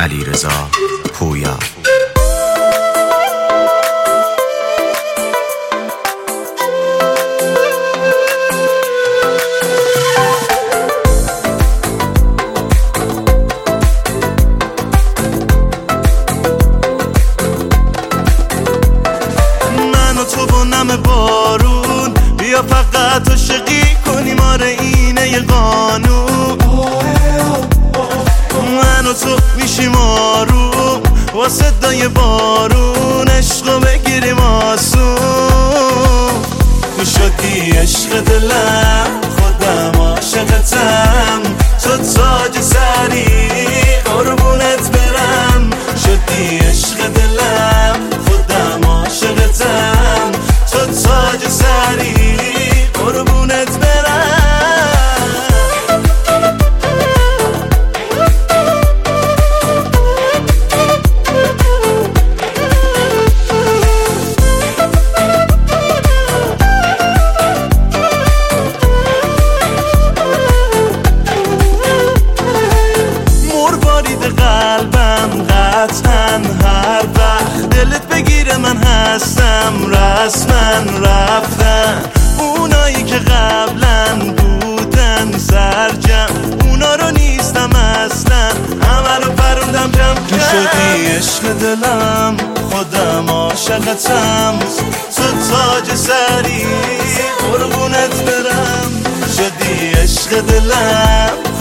علیرضا پویا. من و تو با نم بارون بیا فقط عاشقی کنیم، آره اینه یه قانون. من و تو میشیم آروم با صدای بارون، عشقو بگیریم آسون. تو شدی عشق دلم، خودم عاشقتم، تو تاج سری قربونت برم. شدی عشق دلم، خودم عاشقتم، تو تاج سری قربونت برم. قلبم قطعاً هر وقت دلت بگیره من هستم، رسما رفتن اونایی که قبلا بودن سرجم، اونا رو نیستم اصلا، همه رو پروندم جمع کردم. شدی عشق دلم، خودم عاشقتم، تو تاج سری قربونت برم. شدی عشق دلم،